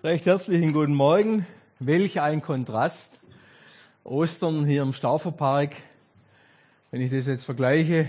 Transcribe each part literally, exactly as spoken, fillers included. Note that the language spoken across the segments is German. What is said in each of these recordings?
Recht herzlichen guten Morgen. Welch ein Kontrast. Ostern hier im Stauferpark. Wenn ich das jetzt vergleiche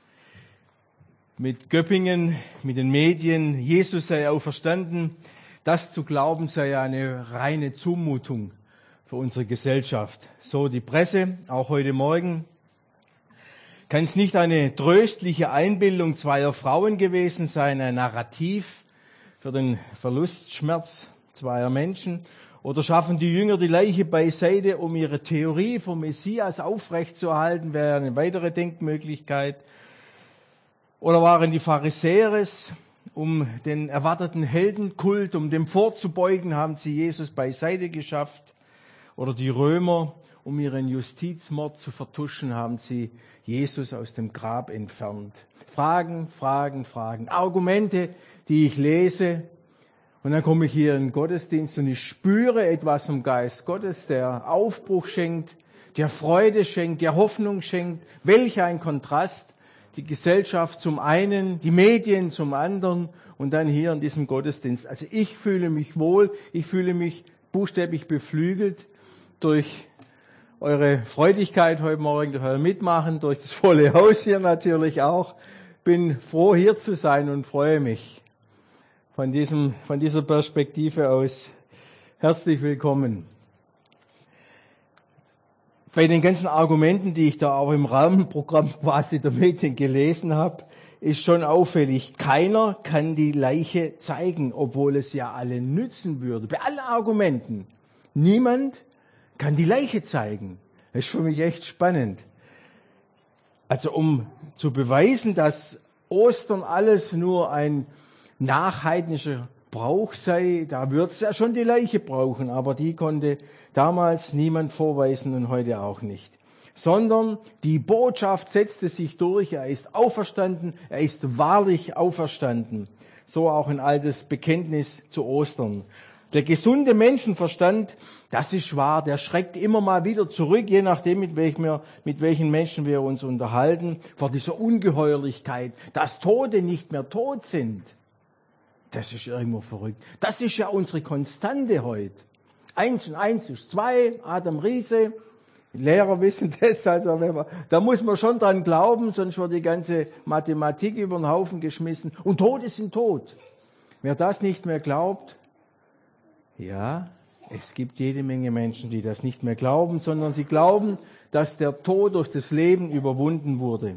mit Göppingen, mit den Medien, Jesus sei auferstanden, das zu glauben sei ja eine reine Zumutung für unsere Gesellschaft. So die Presse, auch heute Morgen. Kann es nicht eine tröstliche Einbildung zweier Frauen gewesen sein, ein Narrativ für den Verlustschmerz zweier Menschen? Oder schaffen die Jünger die Leiche beiseite, um ihre Theorie vom Messias aufrechtzuerhalten, wäre eine weitere Denkmöglichkeit. Oder waren die Pharisäer es, um den erwarteten Heldenkult, um dem vorzubeugen, haben sie Jesus beiseite geschafft? Oder die Römer, um ihren Justizmord zu vertuschen, haben sie Jesus aus dem Grab entfernt? Fragen, Fragen, Fragen, Argumente, die ich lese. Und dann komme ich hier in den Gottesdienst und ich spüre etwas vom Geist Gottes, der Aufbruch schenkt, der Freude schenkt, der Hoffnung schenkt. Welch ein Kontrast. Die Gesellschaft zum einen, die Medien zum anderen und dann hier in diesem Gottesdienst. Also ich fühle mich wohl, ich fühle mich buchstäblich beflügelt durch eure Freudigkeit heute Morgen, durch euer Mitmachen, durch das volle Haus hier natürlich auch. Bin froh, hier zu sein und freue mich von diesem, von dieser Perspektive aus. Herzlich willkommen. Bei den ganzen Argumenten, die ich da auch im Rahmenprogramm quasi der Medien gelesen habe, ist schon auffällig. Keiner kann die Leiche zeigen, obwohl es ja alle nützen würde. Bei allen Argumenten. Niemand kann die Leiche zeigen. Das ist für mich echt spannend. Also um zu beweisen, dass Ostern alles nur ein nachheidnischer Brauch sei, da wird es ja schon die Leiche brauchen, aber die konnte damals niemand vorweisen und heute auch nicht. Sondern die Botschaft setzte sich durch, er ist auferstanden, er ist wahrlich auferstanden. So auch ein altes Bekenntnis zu Ostern. Der gesunde Menschenverstand, das ist wahr, der schreckt immer mal wieder zurück, je nachdem, mit, welchem wir, mit welchen Menschen wir uns unterhalten, vor dieser Ungeheuerlichkeit, dass Tote nicht mehr tot sind. Das ist irgendwo verrückt. Das ist ja unsere Konstante heute. Eins und eins ist zwei, Adam Riese. Die Lehrer wissen das, also wenn man, da muss man schon dran glauben, sonst wird die ganze Mathematik über den Haufen geschmissen. Und Tote sind tot. Wer das nicht mehr glaubt, ja, es gibt jede Menge Menschen, die das nicht mehr glauben, sondern sie glauben, dass der Tod durch das Leben überwunden wurde.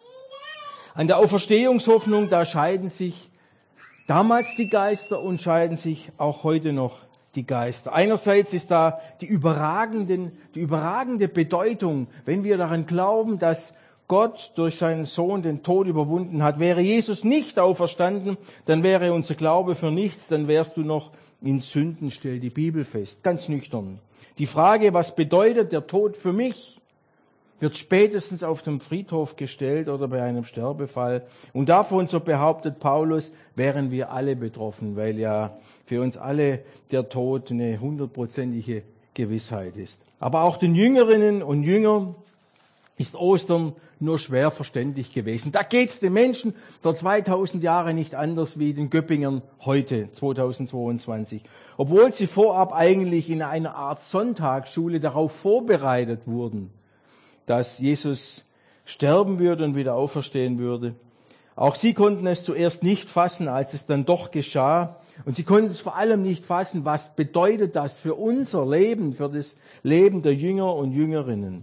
An der Auferstehungshoffnung, da scheiden sich damals die Geister und scheiden sich auch heute noch die Geister. Einerseits ist da die überragende, die überragende Bedeutung, wenn wir daran glauben, dass Gott durch seinen Sohn den Tod überwunden hat. Wäre Jesus nicht auferstanden, dann wäre unser Glaube für nichts, dann wärst du noch in Sünden, stellt die Bibel fest. Ganz nüchtern. Die Frage, was bedeutet der Tod für mich, wird spätestens auf dem Friedhof gestellt oder bei einem Sterbefall. Und davon, so behauptet Paulus, wären wir alle betroffen, weil ja für uns alle der Tod eine hundertprozentige Gewissheit ist. Aber auch den Jüngerinnen und Jüngern ist Ostern nur schwer verständlich gewesen. Da geht's den Menschen vor zweitausend Jahren nicht anders wie den Göppingern heute, zweitausendzweiundzwanzig. Obwohl sie vorab eigentlich in einer Art Sonntagsschule darauf vorbereitet wurden, dass Jesus sterben würde und wieder auferstehen würde. Auch sie konnten es zuerst nicht fassen, als es dann doch geschah. Und sie konnten es vor allem nicht fassen, was bedeutet das für unser Leben, für das Leben der Jünger und Jüngerinnen.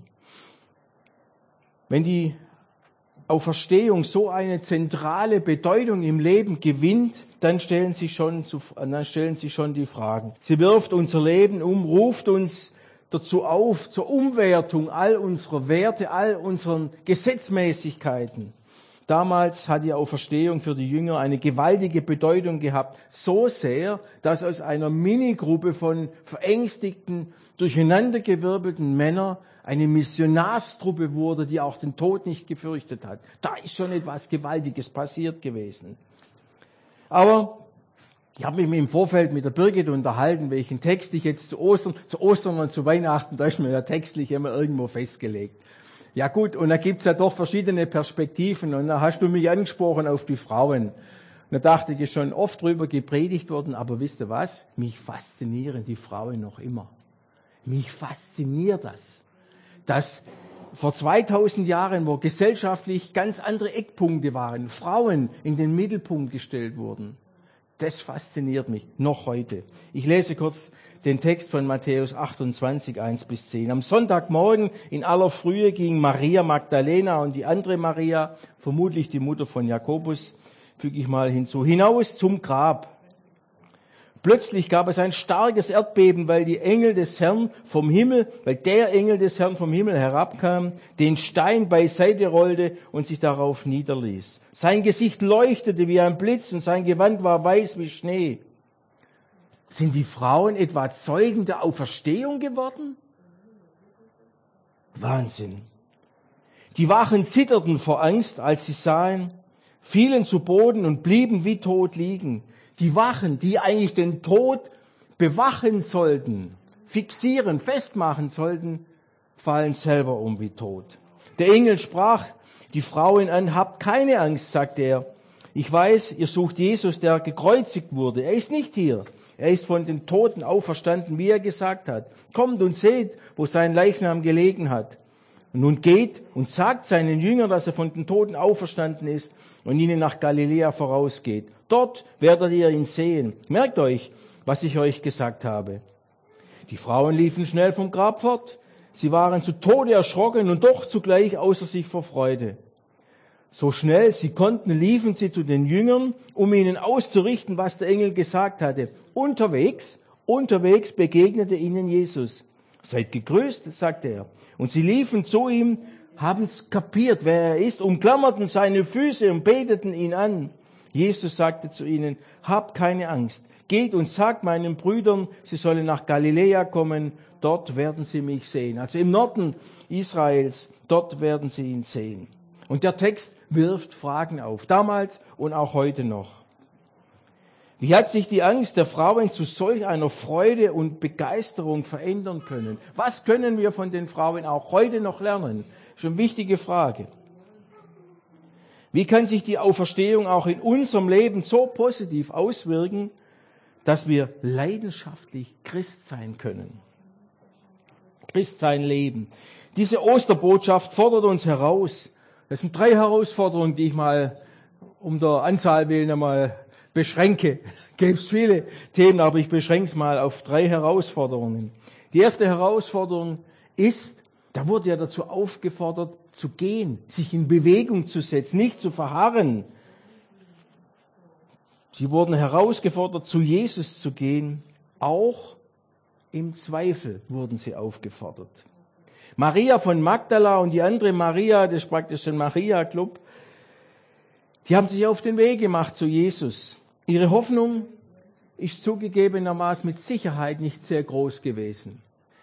Wenn die Auferstehung so eine zentrale Bedeutung im Leben gewinnt, dann stellen sie schon, dann stellen sie schon die Fragen. Sie wirft unser Leben um, ruft uns dazu auf, zur Umwertung all unserer Werte, all unseren Gesetzmäßigkeiten. Damals hat die Auferstehung für die Jünger eine gewaltige Bedeutung gehabt, so sehr, dass aus einer Minigruppe von verängstigten, durcheinandergewirbelten Männern eine Missionarstruppe wurde, die auch den Tod nicht gefürchtet hat. Da ist schon etwas Gewaltiges passiert gewesen. Aber ich habe mich im Vorfeld mit der Birgit unterhalten, welchen Text ich jetzt zu Ostern, zu Ostern und zu Weihnachten, da ist mir ja textlich immer irgendwo festgelegt. Ja gut, und da gibt's ja doch verschiedene Perspektiven und da hast du mich angesprochen auf die Frauen. Und da dachte ich, ist schon oft drüber gepredigt worden, aber wisst ihr was? Mich faszinieren die Frauen noch immer. Mich fasziniert das, dass vor zweitausend Jahren, wo gesellschaftlich ganz andere Eckpunkte waren, Frauen in den Mittelpunkt gestellt wurden. Das fasziniert mich noch heute. Ich lese kurz den Text von Matthäus achtundzwanzig, eins bis zehn. Am Sonntagmorgen in aller Frühe ging Maria Magdalena und die andere Maria, vermutlich die Mutter von Jakobus, füge ich mal hinzu, hinaus zum Grab. Plötzlich gab es ein starkes Erdbeben, weil die Engel des Herrn vom Himmel, weil der Engel des Herrn vom Himmel herabkam, den Stein beiseite rollte und sich darauf niederließ. Sein Gesicht leuchtete wie ein Blitz und sein Gewand war weiß wie Schnee. Sind die Frauen etwa Zeugen der Auferstehung geworden? Wahnsinn. Die Wachen zitterten vor Angst, als sie sahen, fielen zu Boden und blieben wie tot liegen. Die Wachen, die eigentlich den Tod bewachen sollten, fixieren, festmachen sollten, fallen selber um wie tot. Der Engel sprach die Frauen an, habt keine Angst, sagte er. Ich weiß, ihr sucht Jesus, der gekreuzigt wurde. Er ist nicht hier. Er ist von den Toten auferstanden, wie er gesagt hat. Kommt und seht, wo sein Leichnam gelegen hat. Und nun geht und sagt seinen Jüngern, dass er von den Toten auferstanden ist und ihnen nach Galiläa vorausgeht. Dort werdet ihr ihn sehen. Merkt euch, was ich euch gesagt habe. Die Frauen liefen schnell vom Grab fort. Sie waren zu Tode erschrocken und doch zugleich außer sich vor Freude. So schnell sie konnten, liefen sie zu den Jüngern, um ihnen auszurichten, was der Engel gesagt hatte. Unterwegs, unterwegs begegnete ihnen Jesus. Seid gegrüßt, sagte er. Und sie liefen zu ihm, haben es kapiert, wer er ist, umklammerten seine Füße und beteten ihn an. Jesus sagte zu ihnen, habt keine Angst. Geht und sagt meinen Brüdern, sie sollen nach Galiläa kommen, dort werden sie mich sehen. Also im Norden Israels, dort werden sie ihn sehen. Und der Text wirft Fragen auf, damals und auch heute noch. Wie hat sich die Angst der Frauen zu solch einer Freude und Begeisterung verändern können? Was können wir von den Frauen auch heute noch lernen? Schon eine wichtige Frage. Wie kann sich die Auferstehung auch in unserem Leben so positiv auswirken, dass wir leidenschaftlich Christ sein können? Christ sein leben. Diese Osterbotschaft fordert uns heraus. Das sind drei Herausforderungen, die ich mal um der Anzahl willen einmal beschränke. Gäbe es viele Themen, aber ich beschränke es mal auf drei Herausforderungen. Die erste Herausforderung ist, da wurde ja dazu aufgefordert, zu gehen, sich in Bewegung zu setzen, nicht zu verharren. Sie wurden herausgefordert, zu Jesus zu gehen. Auch im Zweifel wurden sie aufgefordert. Maria von Magdala und die andere Maria, das ist praktisch ein Maria-Club, die haben sich auf den Weg gemacht zu Jesus. Ihre Hoffnung ist zugegebenermaßen mit Sicherheit nicht sehr groß gewesen.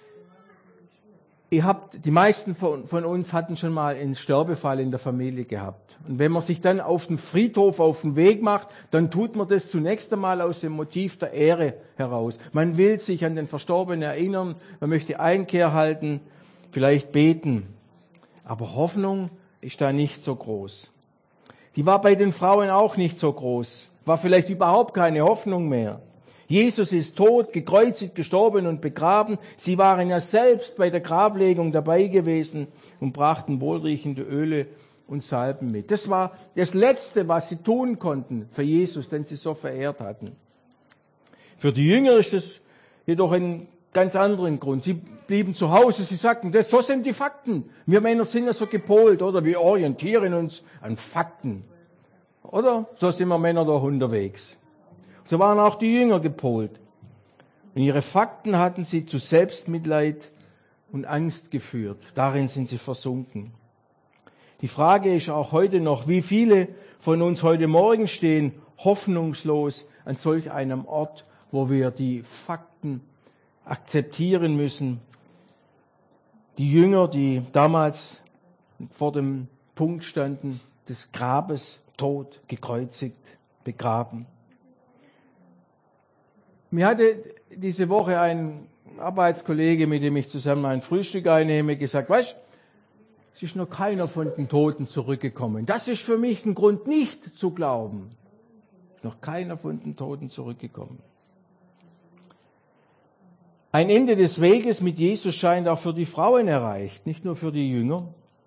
Ihr habt, die meisten von, von uns hatten schon mal einen Sterbefall in der Familie gehabt. Und wenn man sich dann auf den Friedhof auf den Weg macht, dann tut man das zunächst einmal aus dem Motiv der Ehre heraus. Man will sich an den Verstorbenen erinnern, man möchte Einkehr halten, vielleicht beten. Aber Hoffnung ist da nicht so groß. Die war bei den Frauen auch nicht so groß. War vielleicht überhaupt keine Hoffnung mehr. Jesus ist tot, gekreuzigt, gestorben und begraben. Sie waren ja selbst bei der Grablegung dabei gewesen und brachten wohlriechende Öle und Salben mit. Das war das Letzte, was sie tun konnten für Jesus, den sie so verehrt hatten. Für die Jünger ist es jedoch ein ganz anderen Grund. Sie blieben zu Hause, sie sagten, das, so sind die Fakten. Wir Männer sind ja so gepolt, oder? Wir orientieren uns an Fakten. Oder? So sind wir Männer doch unterwegs. So waren auch die Jünger gepolt. Und ihre Fakten hatten sie zu Selbstmitleid und Angst geführt. Darin sind sie versunken. Die Frage ist auch heute noch, wie viele von uns heute Morgen stehen hoffnungslos an solch einem Ort, wo wir die Fakten akzeptieren müssen. Die Jünger, die damals vor dem Punkt standen, des Grabes, tot, gekreuzigt, begraben. Mir hatte diese Woche ein Arbeitskollege, mit dem ich zusammen ein Frühstück einnehme, gesagt, weißt, es ist noch keiner von den Toten zurückgekommen. Das ist für mich ein Grund, nicht zu glauben. Noch keiner von den Toten zurückgekommen. Ein Ende des Weges mit Jesus scheint auch für die Frauen erreicht, nicht nur für die Jünger.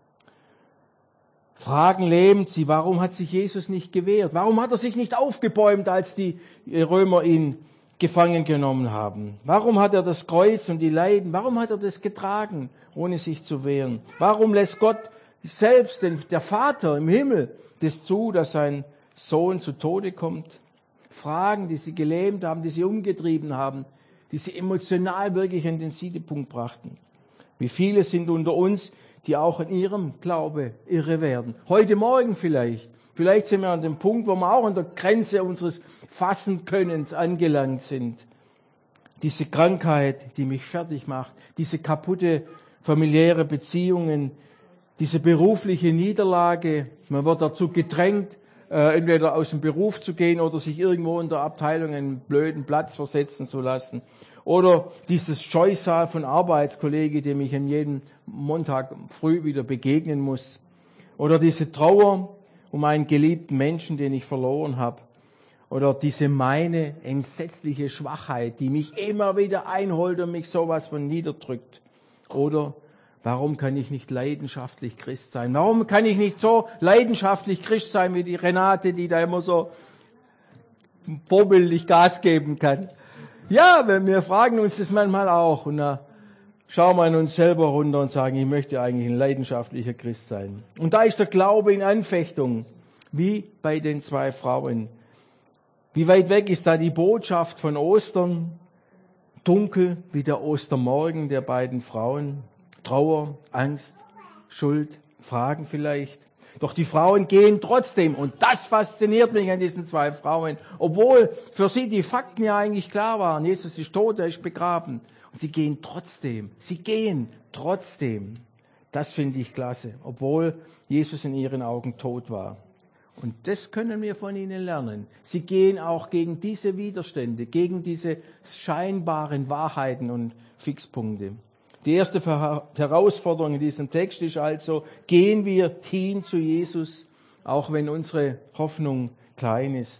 Fragen lähmt sie, warum hat sich Jesus nicht gewehrt? Warum hat er sich nicht aufgebäumt, als die Römer ihn gefangen genommen haben? Warum hat er das Kreuz und die Leiden, warum hat er das getragen, ohne sich zu wehren? Warum lässt Gott selbst, der Vater im Himmel, das zu, dass sein Sohn zu Tode kommt? Fragen, die sie gelähmt haben, die sie umgetrieben haben, die sie emotional wirklich an den Siedepunkt brachten. Wie viele sind unter uns, die auch in ihrem Glaube irre werden. Heute Morgen vielleicht. Vielleicht sind wir an dem Punkt, wo wir auch an der Grenze unseres Fassenkönnens angelangt sind. Diese Krankheit, die mich fertig macht, diese kaputte familiäre Beziehungen, diese berufliche Niederlage. Man wird dazu gedrängt, äh, entweder aus dem Beruf zu gehen oder sich irgendwo in der Abteilung einen blöden Platz versetzen zu lassen. Oder dieses Scheusal von Arbeitskollegen, dem ich an jedem Montag früh wieder begegnen muss. Oder diese Trauer um einen geliebten Menschen, den ich verloren habe. Oder diese meine entsetzliche Schwachheit, die mich immer wieder einholt und mich sowas von niederdrückt. Oder warum kann ich nicht leidenschaftlich Christ sein? Warum kann ich nicht so leidenschaftlich Christ sein wie die Renate, die da immer so vorbildlich Gas geben kann? Ja, wir fragen uns das manchmal auch und da schauen wir in uns selber runter und sagen, ich möchte eigentlich ein leidenschaftlicher Christ sein. Und da ist der Glaube in Anfechtung, wie bei den zwei Frauen. Wie weit weg ist da die Botschaft von Ostern? Dunkel wie der Ostermorgen der beiden Frauen. Trauer, Angst, Schuld, Fragen vielleicht. Doch die Frauen gehen trotzdem, und das fasziniert mich an diesen zwei Frauen, obwohl für sie die Fakten ja eigentlich klar waren. Jesus ist tot, er ist begraben. Und sie gehen trotzdem, sie gehen trotzdem. Das finde ich klasse, obwohl Jesus in ihren Augen tot war. Und das können wir von ihnen lernen. Sie gehen auch gegen diese Widerstände, gegen diese scheinbaren Wahrheiten und Fixpunkte. Die erste Herausforderung in diesem Text ist also, gehen wir hin zu Jesus, auch wenn unsere Hoffnung klein ist.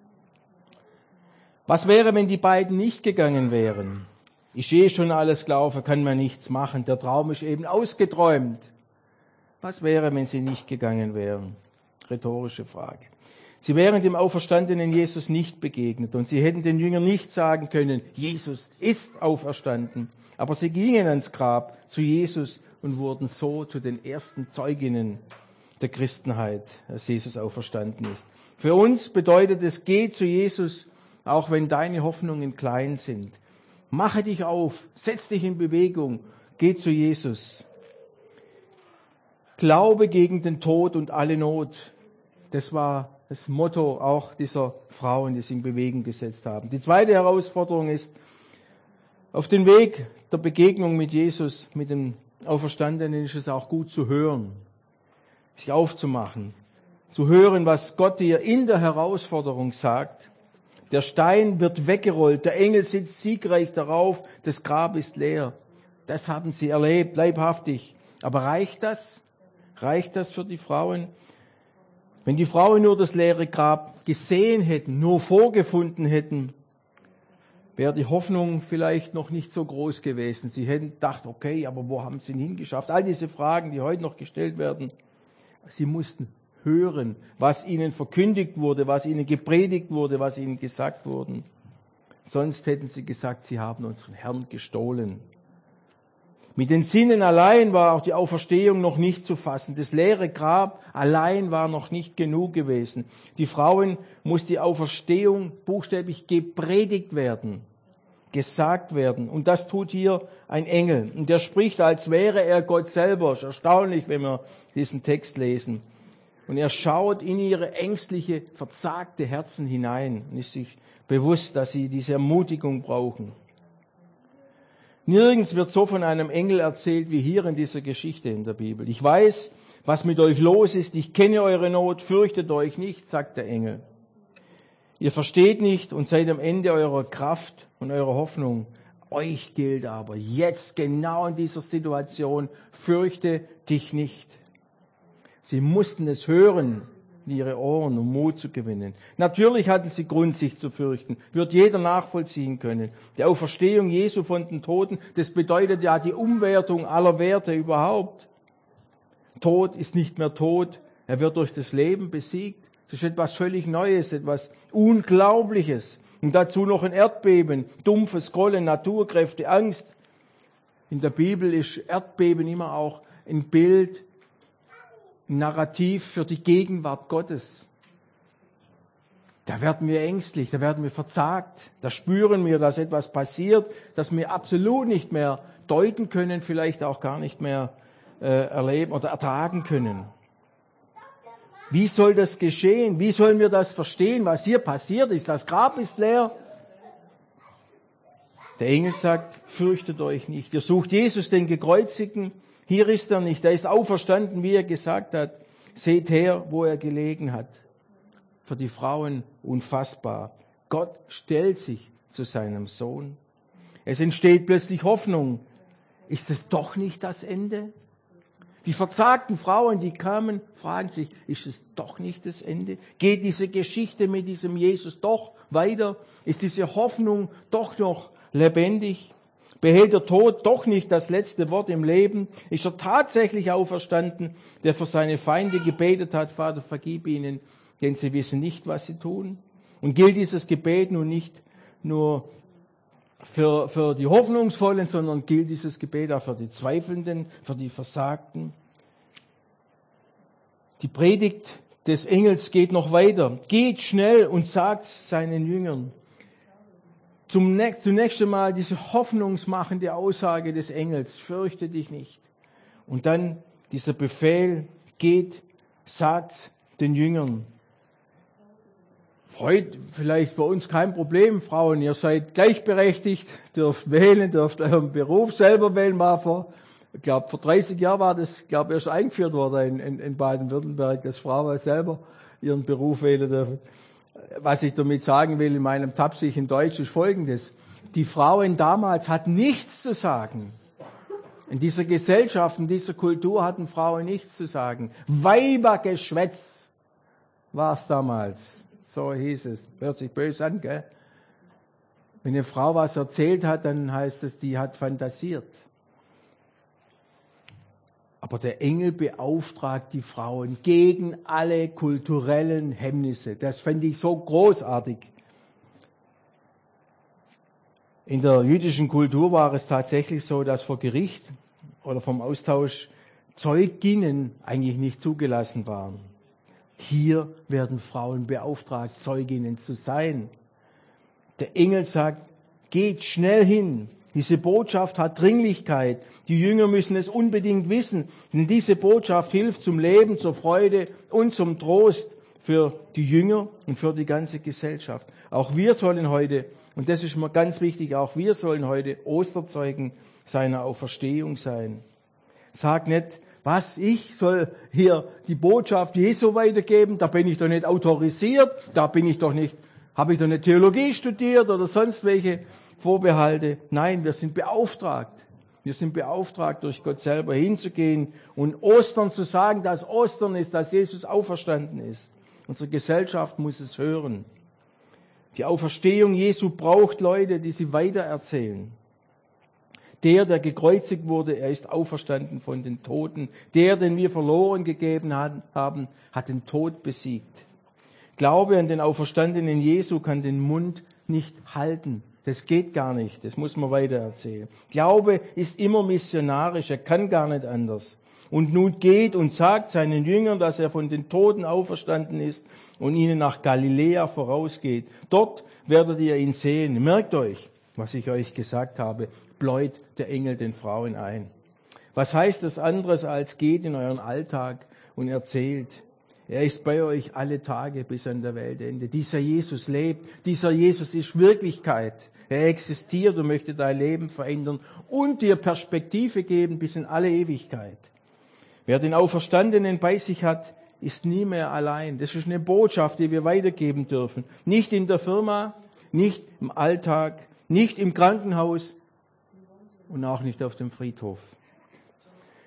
Was wäre, wenn die beiden nicht gegangen wären? Ich sehe schon alles gelaufen, kann man nichts machen. Der Traum ist eben ausgeträumt. Was wäre, wenn sie nicht gegangen wären? Rhetorische Frage. Sie wären dem auferstandenen Jesus nicht begegnet und sie hätten den Jüngern nicht sagen können, Jesus ist auferstanden. Aber sie gingen ans Grab zu Jesus und wurden so zu den ersten Zeuginnen der Christenheit, als Jesus auferstanden ist. Für uns bedeutet es, geh zu Jesus, auch wenn deine Hoffnungen klein sind. Mache dich auf, setz dich in Bewegung, geh zu Jesus. Glaube gegen den Tod und alle Not. Das war das Motto auch dieser Frauen, die sich in Bewegung gesetzt haben. Die zweite Herausforderung ist, auf dem Weg der Begegnung mit Jesus, mit dem Auferstandenen, ist es auch gut zu hören, sich aufzumachen, zu hören, was Gott dir in der Herausforderung sagt. Der Stein wird weggerollt, der Engel sitzt siegreich darauf, das Grab ist leer. Das haben sie erlebt, leibhaftig. Aber reicht das? Reicht das für die Frauen? Wenn die Frauen nur das leere Grab gesehen hätten, nur vorgefunden hätten, wäre die Hoffnung vielleicht noch nicht so groß gewesen. Sie hätten gedacht, okay, aber wo haben sie ihn hingeschafft? All diese Fragen, die heute noch gestellt werden, sie mussten hören, was ihnen verkündigt wurde, was ihnen gepredigt wurde, was ihnen gesagt wurde. Sonst hätten sie gesagt, sie haben unseren Herrn gestohlen. Mit den Sinnen allein war auch die Auferstehung noch nicht zu fassen. Das leere Grab allein war noch nicht genug gewesen. Die Frauen muss die Auferstehung buchstäblich gepredigt werden, gesagt werden. Und das tut hier ein Engel. Und der spricht, als wäre er Gott selber. Es ist erstaunlich, wenn wir diesen Text lesen. Und er schaut in ihre ängstliche, verzagte Herzen hinein und ist sich bewusst, dass sie diese Ermutigung brauchen. Nirgends wird so von einem Engel erzählt wie hier in dieser Geschichte in der Bibel. Ich weiß, was mit euch los ist. Ich kenne eure Not. Fürchtet euch nicht, sagt der Engel. Ihr versteht nicht und seid am Ende eurer Kraft und eurer Hoffnung. Euch gilt aber jetzt genau in dieser Situation, fürchte dich nicht. Sie mussten es hören. in ihre Ohren, um Mut zu gewinnen. Natürlich hatten sie Grund, sich zu fürchten. Wird jeder nachvollziehen können. Die Auferstehung Jesu von den Toten, das bedeutet ja die Umwertung aller Werte überhaupt. Tod ist nicht mehr Tod. Er wird durch das Leben besiegt. Das ist etwas völlig Neues, etwas Unglaubliches. Und dazu noch ein Erdbeben, dumpfes Grollen, Naturkräfte, Angst. In der Bibel ist Erdbeben immer auch ein Bild, ein Narrativ für die Gegenwart Gottes. Da werden wir ängstlich, da werden wir verzagt, da spüren wir, dass etwas passiert, das wir absolut nicht mehr deuten können, vielleicht auch gar nicht mehr äh, erleben oder ertragen können. Wie soll das geschehen? Wie sollen wir das verstehen, was hier passiert ist? Das Grab ist leer. Der Engel sagt, fürchtet euch nicht. Ihr sucht Jesus, den Gekreuzigten. Hier ist er nicht. Er ist auferstanden, wie er gesagt hat. Seht her, wo er gelegen hat. Für die Frauen unfassbar. Gott stellt sich zu seinem Sohn. Es entsteht plötzlich Hoffnung. Ist es doch nicht das Ende? Die verzagten Frauen, die kamen, fragen sich, ist es doch nicht das Ende? Geht diese Geschichte mit diesem Jesus doch weiter? Ist diese Hoffnung doch noch lebendig? Behält der Tod doch nicht das letzte Wort im Leben? Ist er tatsächlich auferstanden, der für seine Feinde gebetet hat, Vater, vergib ihnen, denn sie wissen nicht, was sie tun? Und gilt dieses Gebet nun nicht nur für, für die Hoffnungsvollen, sondern gilt dieses Gebet auch für die Zweifelnden, für die Versagten? Die Predigt des Engels geht noch weiter. Geht schnell und sagt seinen Jüngern. Zum, zunächst einmal diese hoffnungsmachende Aussage des Engels, fürchte dich nicht. Und dann dieser Befehl, geht, sagt den Jüngern. Heute vielleicht für uns kein Problem, Frauen, ihr seid gleichberechtigt, dürft wählen, dürft euren Beruf selber wählen, war vor, ich glaube vor dreißig Jahren war das, ich glaube erst eingeführt worden in, in, in Baden-Württemberg, dass Frauen selber ihren Beruf wählen dürfen. Was ich damit sagen will in meinem tapsigen Deutsch ist Folgendes. Die Frauen damals hatten nichts zu sagen. In dieser Gesellschaft, in dieser Kultur hatten Frauen nichts zu sagen. Weibergeschwätz war es damals. So hieß es. Hört sich böse an, gell? Wenn eine Frau was erzählt hat, dann heißt es, die hat fantasiert. Aber der Engel beauftragt die Frauen gegen alle kulturellen Hemmnisse. Das fände ich so großartig. In der jüdischen Kultur war es tatsächlich so, dass vor Gericht oder vom Austausch Zeuginnen eigentlich nicht zugelassen waren. Hier werden Frauen beauftragt, Zeuginnen zu sein. Der Engel sagt, geht schnell hin. Diese Botschaft hat Dringlichkeit. Die Jünger müssen es unbedingt wissen, denn diese Botschaft hilft zum Leben, zur Freude und zum Trost für die Jünger und für die ganze Gesellschaft. Auch wir sollen heute, und das ist mir ganz wichtig, auch wir sollen heute Osterzeugen seiner Auferstehung sein. Sag nicht, was, ich soll hier die Botschaft Jesu weitergeben, da bin ich doch nicht autorisiert, da bin ich doch nicht, habe ich doch nicht Theologie studiert oder sonst welche Vorbehalte. Nein, wir sind beauftragt. Wir sind beauftragt, durch Gott selber hinzugehen und Ostern zu sagen, dass Ostern ist, dass Jesus auferstanden ist. Unsere Gesellschaft muss es hören. Die Auferstehung Jesu braucht Leute, die sie weitererzählen. Der, der gekreuzigt wurde, er ist auferstanden von den Toten. Der, den wir verloren gegeben haben, hat den Tod besiegt. Glaube an den Auferstandenen Jesu kann den Mund nicht halten. Das geht gar nicht, das muss man weiter erzählen. Glaube ist immer missionarisch, er kann gar nicht anders. Und nun geht und sagt seinen Jüngern, dass er von den Toten auferstanden ist und ihnen nach Galiläa vorausgeht. Dort werdet ihr ihn sehen. Merkt euch, was ich euch gesagt habe, bläut der Engel den Frauen ein. Was heißt das anderes als geht in euren Alltag und erzählt? Er ist bei euch alle Tage bis an der Weltende. Dieser Jesus lebt, dieser Jesus ist Wirklichkeit. Er existiert und möchte dein Leben verändern und dir Perspektive geben bis in alle Ewigkeit. Wer den Auferstandenen bei sich hat, ist nie mehr allein. Das ist eine Botschaft, die wir weitergeben dürfen. Nicht in der Firma, nicht im Alltag, nicht im Krankenhaus und auch nicht auf dem Friedhof.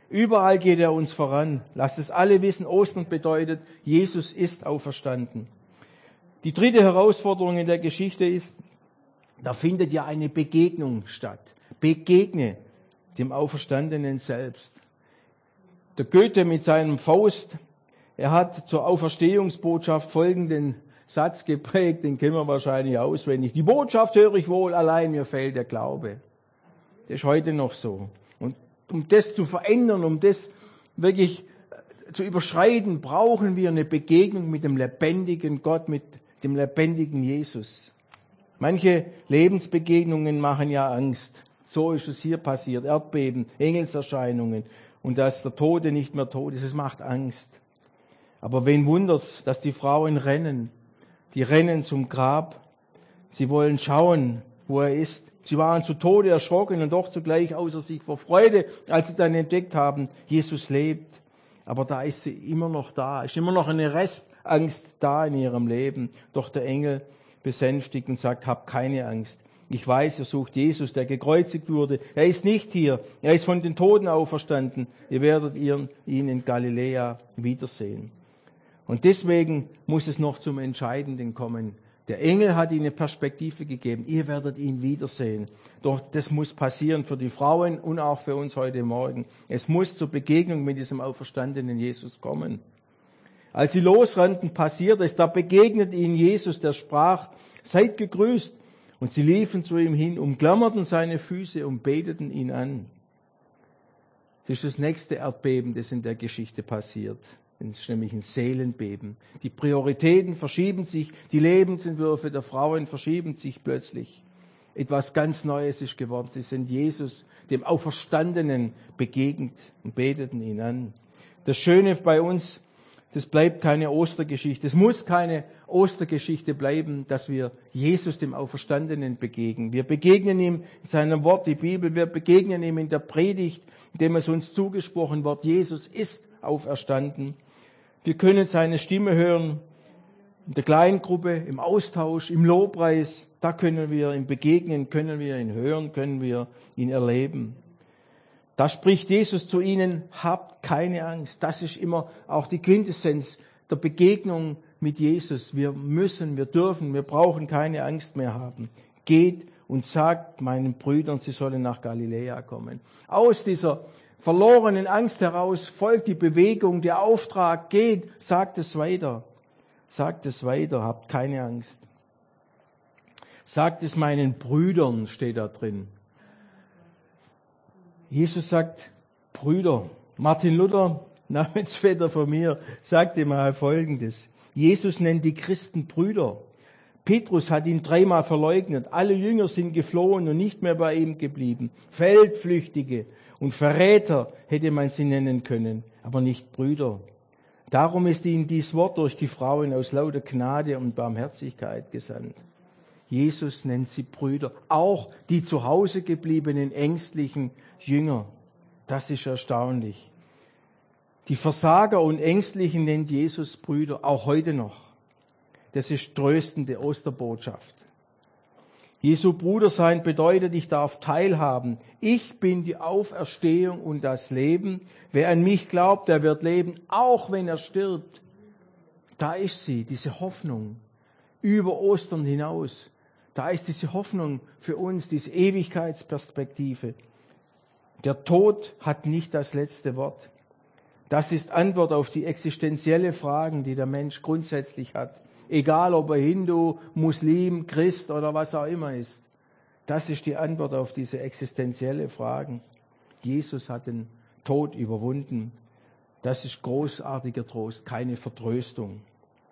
Überall geht er uns voran. Lasst es alle wissen, Ostern bedeutet, Jesus ist auferstanden. Die dritte Herausforderung in der Geschichte ist, da findet ja eine Begegnung statt. Begegne dem Auferstandenen selbst. Der Goethe mit seinem Faust, er hat zur Auferstehungsbotschaft folgenden Satz geprägt, den kennen wir wahrscheinlich auswendig. Die Botschaft höre ich wohl, allein mir fehlt der Glaube. Das ist heute noch so. Und um das zu verändern, um das wirklich zu überschreiten, brauchen wir eine Begegnung mit dem lebendigen Gott, mit dem lebendigen Jesus. Manche Lebensbegegnungen machen ja Angst. So ist es hier passiert. Erdbeben, Engelserscheinungen und dass der Tote nicht mehr tot ist. Es macht Angst. Aber wen wundert's, dass die Frauen rennen? Die rennen zum Grab. Sie wollen schauen, wo er ist. Sie waren zu Tode erschrocken und doch zugleich außer sich vor Freude, als sie dann entdeckt haben, Jesus lebt. Aber da ist sie immer noch da. Ist immer noch eine Restangst da in ihrem Leben. Doch der Engel besänftigt und sagt, habt keine Angst. Ich weiß, ihr sucht Jesus, der gekreuzigt wurde. Er ist nicht hier. Er ist von den Toten auferstanden. Ihr werdet ihn in Galiläa wiedersehen. Und deswegen muss es noch zum Entscheidenden kommen. Der Engel hat ihnen eine Perspektive gegeben. Ihr werdet ihn wiedersehen. Doch das muss passieren für die Frauen und auch für uns heute Morgen. Es muss zur Begegnung mit diesem auferstandenen Jesus kommen. Als sie losrannten, passiert es. Da begegnet ihnen Jesus, der sprach, seid gegrüßt. Und sie liefen zu ihm hin, umklammerten seine Füße und beteten ihn an. Das ist das nächste Erdbeben, das in der Geschichte passiert. Das ist nämlich ein Seelenbeben. Die Prioritäten verschieben sich, die Lebensentwürfe der Frauen verschieben sich plötzlich. Etwas ganz Neues ist geworden. Sie sind Jesus, dem Auferstandenen, begegnet und beteten ihn an. Das Schöne bei uns, das bleibt keine Ostergeschichte. Es muss keine Ostergeschichte bleiben, dass wir Jesus, dem Auferstandenen, begegnen. Wir begegnen ihm in seinem Wort, die Bibel. Wir begegnen ihm in der Predigt, in dem es uns zugesprochen wird. Jesus ist auferstanden. Wir können seine Stimme hören in der Kleingruppe, im Austausch, im Lobpreis. Da können wir ihm begegnen, können wir ihn hören, können wir ihn erleben. Da spricht Jesus zu ihnen, habt keine Angst. Das ist immer auch die Quintessenz der Begegnung mit Jesus. Wir müssen, wir dürfen, wir brauchen keine Angst mehr haben. Geht und sagt meinen Brüdern, sie sollen nach Galiläa kommen. Aus dieser verlorenen Angst heraus folgt die Bewegung, der Auftrag, geht, sagt es weiter. Sagt es weiter, habt keine Angst. Sagt es meinen Brüdern, steht da drin. Jesus sagt, Brüder. Martin Luther, Namensvetter von mir, sagte mal Folgendes. Jesus nennt die Christen Brüder. Petrus hat ihn dreimal verleugnet. Alle Jünger sind geflohen und nicht mehr bei ihm geblieben. Feldflüchtige und Verräter hätte man sie nennen können, aber nicht Brüder. Darum ist ihnen dies Wort durch die Frauen aus lauter Gnade und Barmherzigkeit gesandt. Jesus nennt sie Brüder, auch die zu Hause gebliebenen ängstlichen Jünger. Das ist erstaunlich. Die Versager und Ängstlichen nennt Jesus Brüder, auch heute noch. Das ist tröstende Osterbotschaft. Jesu Bruder sein bedeutet, ich darf teilhaben. Ich bin die Auferstehung und das Leben. Wer an mich glaubt, der wird leben, auch wenn er stirbt. Da ist sie, diese Hoffnung über Ostern hinaus. Da ist diese Hoffnung für uns, diese Ewigkeitsperspektive. Der Tod hat nicht das letzte Wort. Das ist Antwort auf die existenzielle Fragen, die der Mensch grundsätzlich hat. Egal, ob er Hindu, Muslim, Christ oder was auch immer ist. Das ist die Antwort auf diese existenzielle Fragen. Jesus hat den Tod überwunden. Das ist großartiger Trost, keine Vertröstung.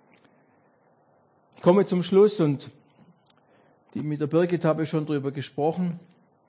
Ich komme zum Schluss und die, mit der Birgit habe ich schon drüber gesprochen.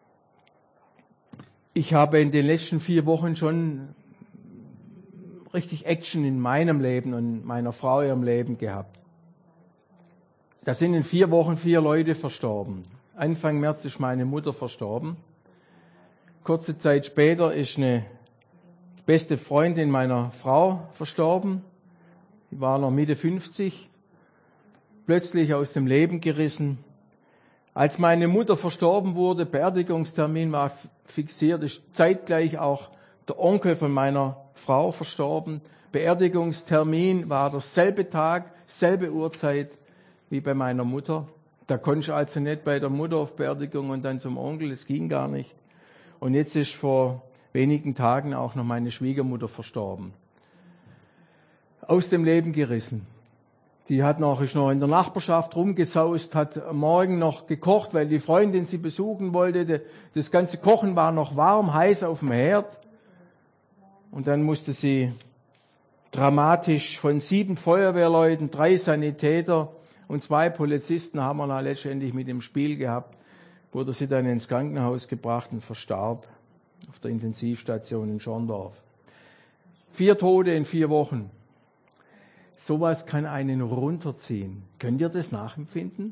Ich habe in den letzten vier Wochen schon richtig Action in meinem Leben und meiner Frau ihrem Leben gehabt. Da sind in vier Wochen vier Leute verstorben. Anfang März ist meine Mutter verstorben. Kurze Zeit später ist eine beste Freundin meiner Frau verstorben. Die war noch Mitte fünfzig. Plötzlich aus dem Leben gerissen. Als meine Mutter verstorben wurde, Beerdigungstermin war fixiert, ist zeitgleich auch der Onkel von meiner Frau verstorben. Beerdigungstermin war derselbe Tag, selbe Uhrzeit wie bei meiner Mutter. Da konnte ich also nicht bei der Mutter auf Beerdigung und dann zum Onkel, das ging gar nicht. Und jetzt ist vor wenigen Tagen auch noch meine Schwiegermutter verstorben. Aus dem Leben gerissen. Die hat noch, ist noch in der Nachbarschaft rumgesaust, hat am Morgen noch gekocht, weil die Freundin sie besuchen wollte. Das ganze Kochen war noch warm, heiß auf dem Herd. Und dann musste sie dramatisch von sieben Feuerwehrleuten, drei Sanitäter und zwei Polizisten haben wir dann letztendlich mit im Spiel gehabt, wurde sie dann ins Krankenhaus gebracht und verstarb auf der Intensivstation in Schorndorf. Vier Tote in vier Wochen. Sowas kann einen runterziehen. Könnt ihr das nachempfinden?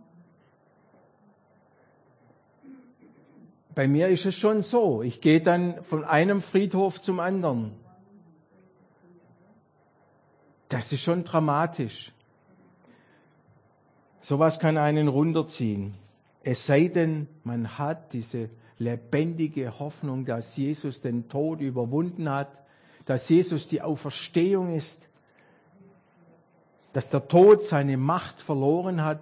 Bei mir ist es schon so. Ich gehe dann von einem Friedhof zum anderen. Das ist schon dramatisch. Sowas kann einen runterziehen. Es sei denn, man hat diese lebendige Hoffnung, dass Jesus den Tod überwunden hat, dass Jesus die Auferstehung ist, dass der Tod seine Macht verloren hat.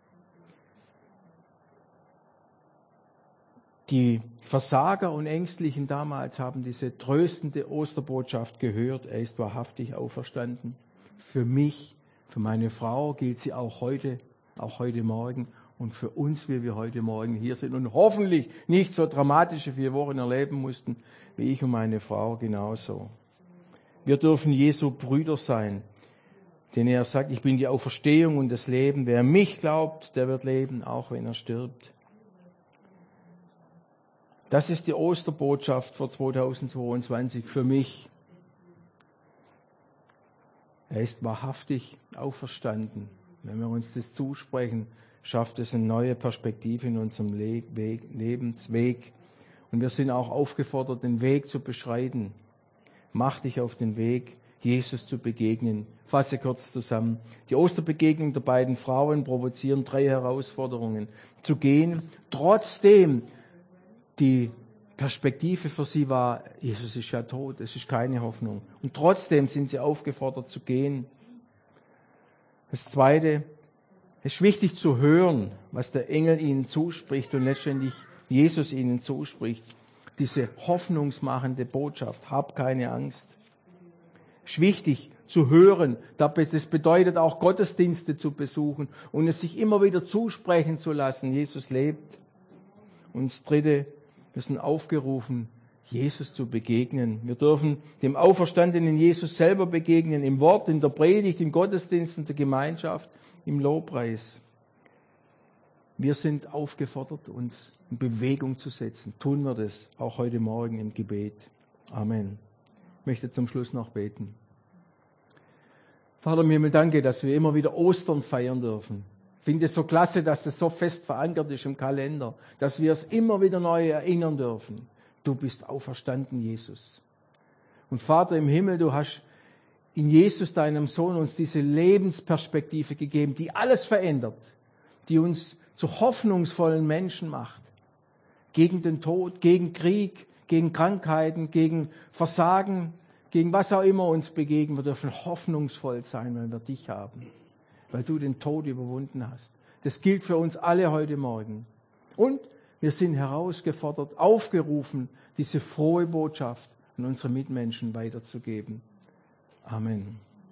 Die Versager und Ängstlichen damals haben diese tröstende Osterbotschaft gehört. Er ist wahrhaftig auferstanden. Für mich, für meine Frau gilt sie auch heute, auch heute Morgen und für uns, wie wir heute Morgen hier sind und hoffentlich nicht so dramatische vier Wochen erleben mussten, wie ich und meine Frau genauso. Wir dürfen Jesu Brüder sein, denn er sagt, ich bin die Auferstehung und das Leben. Wer mich glaubt, der wird leben, auch wenn er stirbt. Das ist die Osterbotschaft für zweitausendzweiundzwanzig für mich. Er ist wahrhaftig auferstanden. Wenn wir uns das zusprechen, schafft es eine neue Perspektive in unserem Le- Weg, Lebensweg. Und wir sind auch aufgefordert, den Weg zu beschreiten. Mach dich auf den Weg, Jesus zu begegnen. Fasse kurz zusammen. Die Osterbegegnung der beiden Frauen provozieren drei Herausforderungen. Zu gehen, trotzdem die Perspektive für sie war, Jesus ist ja tot, es ist keine Hoffnung. Und trotzdem sind sie aufgefordert zu gehen. Das Zweite, es ist wichtig zu hören, was der Engel ihnen zuspricht und letztendlich Jesus ihnen zuspricht. Diese hoffnungsmachende Botschaft, hab keine Angst. Es ist wichtig zu hören, das bedeutet auch Gottesdienste zu besuchen und es sich immer wieder zusprechen zu lassen, Jesus lebt. Und das Dritte, wir sind aufgerufen, Jesus zu begegnen. Wir dürfen dem auferstandenen Jesus selber begegnen, im Wort, in der Predigt, im Gottesdienst, in der Gemeinschaft, im Lobpreis. Wir sind aufgefordert, uns in Bewegung zu setzen. Tun wir das auch heute Morgen im Gebet. Amen. Ich möchte zum Schluss noch beten. Vater im Himmel, danke, dass wir immer wieder Ostern feiern dürfen. Ich finde es so klasse, dass das so fest verankert ist im Kalender, dass wir es immer wieder neu erinnern dürfen. Du bist auferstanden, Jesus. Und Vater im Himmel, du hast in Jesus, deinem Sohn, uns diese Lebensperspektive gegeben, die alles verändert, die uns zu hoffnungsvollen Menschen macht. Gegen den Tod, gegen Krieg, gegen Krankheiten, gegen Versagen, gegen was auch immer uns begegnen. Wir dürfen hoffnungsvoll sein, wenn wir dich haben, weil du den Tod überwunden hast. Das gilt für uns alle heute Morgen. Und wir sind herausgefordert, aufgerufen, diese frohe Botschaft an unsere Mitmenschen weiterzugeben. Amen.